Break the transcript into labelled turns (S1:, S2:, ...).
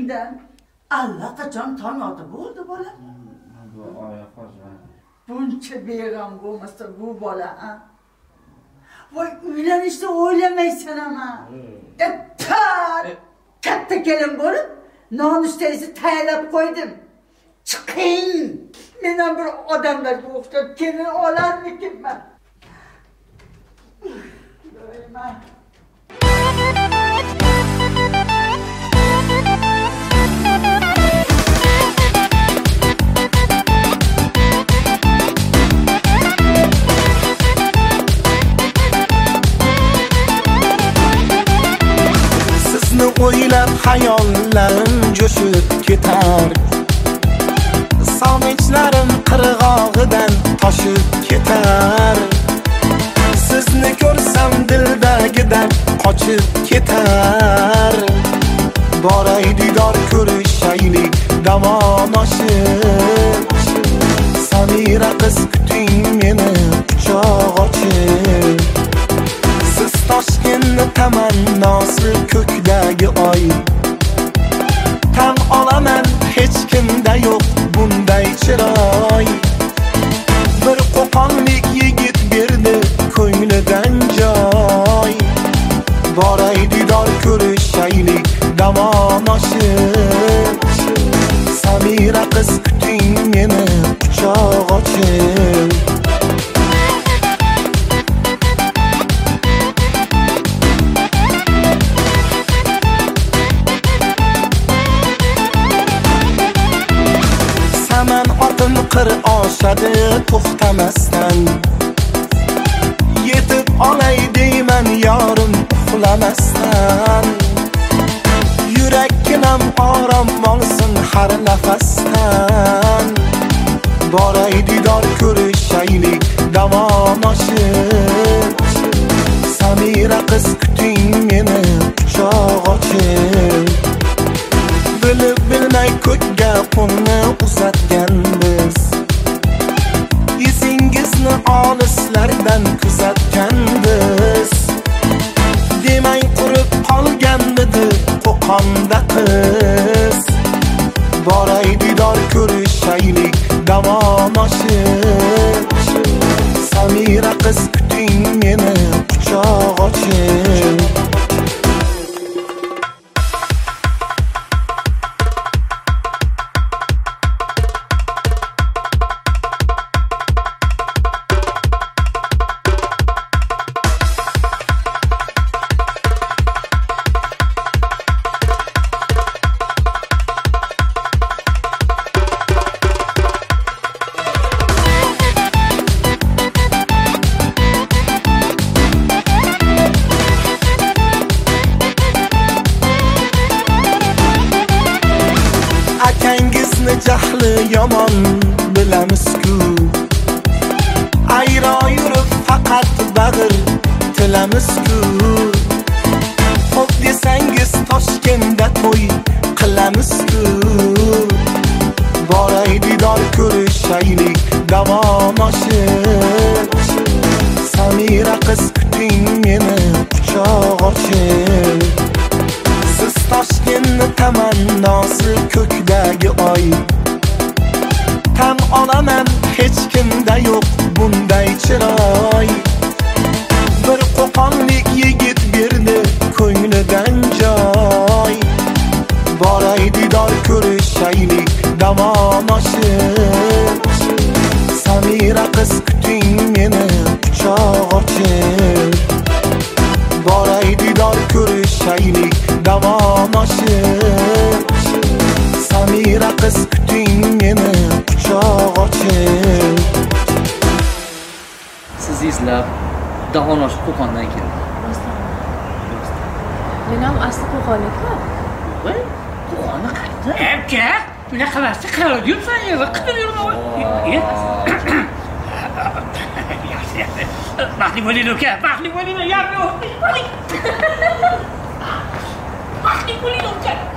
S1: kelganingdan allaqachon tong otib bo'ldi bola.
S2: Bu oya farzand.
S1: Buncha beg'am bo'lmasa bu bola, ha? Voy, uylanishni o'ylamaysan ama. Katta kelin bo'lib, nonushtangizni tayyorlab qo'ydim. Chiqing. Menam bir odamlarga o'xshab kelin olarmikinman. Doyman.
S3: Sizni o'ylab hayollarim jo'shib ketar. Sog'inchlarim qirg'og'idan toshib ketar. Sizni ko'rsam dildagidan qochib ketar. Boray didor ko'rishaylik dam oshib. Samira qiz kuting meni quchoq ochib. Siz Toshkentni tamannosi ko'kdagi oy. Tan olaman hech kimda yo'q bunday chiroy. Bir qo'qonlik yigit berdi ko'nglidan joy. Boray didor ko'rishaylik dam oshib. Samira qiz kuting meni quchoq ochib. Saman otim qir oshadi to'xtamasdan. Yetib olay deyman yorim uxlamasdan. Yurakkinam orom olsin har nafasdan. Boray didor ko'rishaylik dam oshib. Samira qiz kuting meni quchoq ochib. Bilib bilmay ko'kka qo'lni uzatgan biz. Izingizni olislardan kuzatgan biz. Demay qurib qolganmidi Qo'qonda qiz. Boray didor ko'rishaylik dam oshib. Samira qiz kuting meni quchoq ochib. Akangizni jahli yomon bilamiz-ku. Ayro yurib faqat bag'ir tilamiz-ku. Xo'p desangiz Toshkentda to'y qilamiz-ku. Boray didor ko'rishaylik dam oshib. Samira qiz kuting meni quchoq ochib. Siz Toshkentni tamannosi ko'kdagi oy. Tan olaman hech kimda yo'q bunday chiroy. Bir qo'qonlik yigit berdi ko'nglidan joy. Boray didor ko'rishaylik dam oshib. Samira qiz kuting meni quchoq ochib. Boray didor ko'rishaylik dam oshib. Samira qiz kuting meni quchoq ochib.
S4: Siz izlab dam oshib Qo'qondan keldim.
S5: Men ham asli Qo'qonlikku.
S4: Voy, Qo'qonni qayerda?
S6: Aka, bunaqa narsa qarab yursan, qilib yurma. Baxtli bo'ling uka, baxtli bo'ling. Baxtli bo'ling uka.